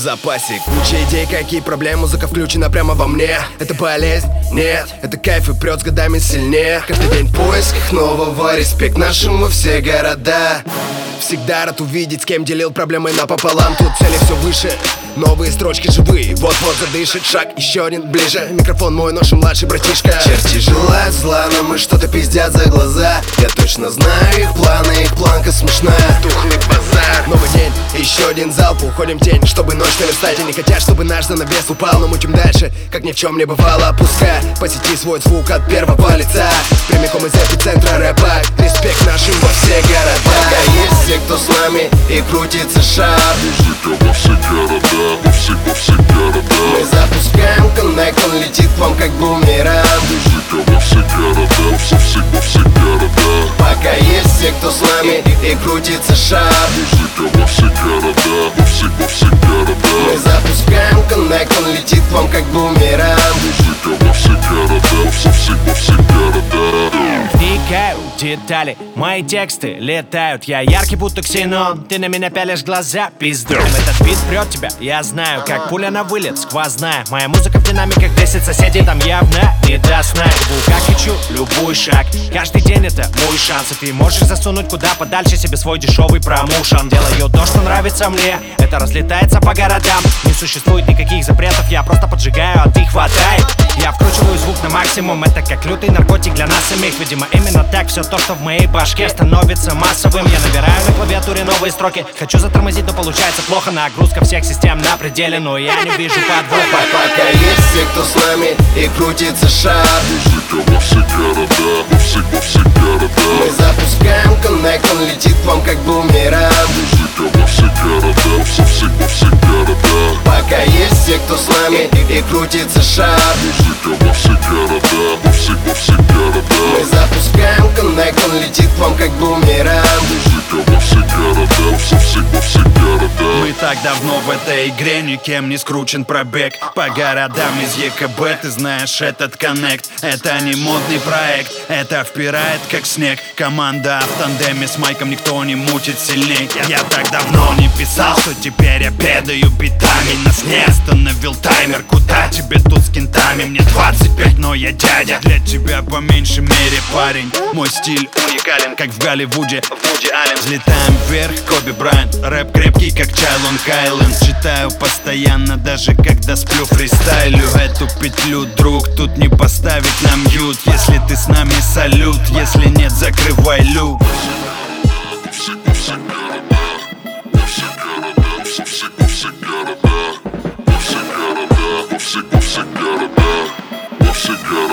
запасе. Куча идей, какие проблемы, музыка включена прямо во мне. Это болезнь? Нет, это кайф и прет с годами сильнее. Каждый день в поисках нового, респект нашим во все города. Всегда рад увидеть, с кем делил проблемы напополам. Тут цели все выше, новые строчки живые. Вот-вот задышит, шаг еще один ближе. Микрофон мой, нож и младший братишка. Черти желают зла, но мы что-то пиздят за глаза. Я точно знаю их планы, их планка смешная. Тухлый базар, новый день, еще один залп. Уходим в тень, чтобы ночь наверстать. Они хотят, чтобы наш занавес упал, но мутим дальше, как ни в чем не бывало. Пускай по сети свой звук от первого лица, прямиком из эпицентра рэпа. Респект нашим во все города. Пока есть все, кто с нами, и крутится шар. Музыка во все города, во все города. Мы запускаем коннект, он летит к вам как бумеранг. Музыка во все города, во все города. Пока есть все, кто с нами, и крутится шар. Музыка во все города, во все города. Мы запускаем коннект, он летит к вам как бумеранг. Музыка во все города, во все города. Вникаю в детали, мои тексты летают. Я яркий, будто ксенон, ты на меня пялишь глаза, пизду. Этот бит прет тебя, я знаю, как пуля на вылет, сквозная. Моя музыка в динамиках бесит соседей, там явно не до сна. Как хочу, любой шаг, каждый день это мой шанс. И ты можешь засунуть куда подальше себе свой дешевый промоушен. Делаю то, что нравится мне, это разлетается по городам. Не существует никаких запретов, я просто поджигаю, а ты хватай. Я вкручиваю звук на максимум, это как лютый наркотик для нас самих. Видимо, именно так все то, что в моей башке, становится массовым. Я набираю на клавиатуре новые строки, хочу затормозить, но получается плохо. Нагрузка всех систем на пределе, но я не вижу подвоха. Пока есть все, кто с нами, и крутится шар. Музыка во все города, во все города. Мы запускаем коннект, он летит к вам как бумеранг. Музыка во все города, во все города. Пока есть все, кто с нами, и крутится шар. Музыка во все города, во все города. Мы запускаем коннект, он летит к вам как бумеранг. Музыка во все города, во все города. Мы так давно в этой игре, никем не скручен пробег по городам из ЕКБ, ты знаешь этот коннект. Это не модный проект, это впирает как снег. Команда в тандеме с майком, никто не мутит сильней. Я так давно не писал, что теперь я педаю битами. Нас не остановил таймер, куда тебе тут с кентами? Мне 25, но я дядя, для тебя по меньшей мере парень. Мой стиль уникален, как в Голливуде, Вуди Аллен. Взлетаем вверх, Коби Брайант, рэп крепкий, как чай Лонг-Айленд. Читаю постоянно, даже когда сплю, фристайлю эту петлю, друг, тут не поставить нам мьют. Если ты с нами, салют, если нет, закрывай люк. Во все города, во все города, во все города, во все города, во все города, во все города.